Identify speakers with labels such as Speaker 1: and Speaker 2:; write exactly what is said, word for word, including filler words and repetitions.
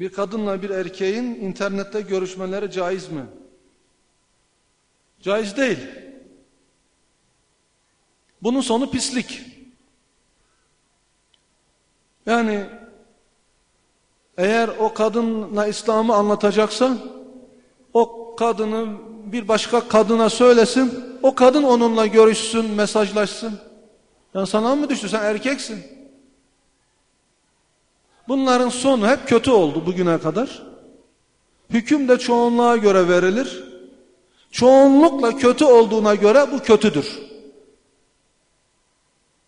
Speaker 1: Bir kadınla bir erkeğin internette görüşmeleri caiz mi? Caiz değil. Bunun sonu pislik. Yani eğer o kadınla İslam'ı anlatacaksa o kadını bir başka kadına söylesin, o kadın onunla görüşsün, mesajlaşsın. Yani sana mı düştü? Sen erkeksin. Bunların sonu hep kötü oldu bugüne kadar. Hüküm de çoğunluğa göre verilir. Çoğunlukla kötü olduğuna göre bu kötüdür.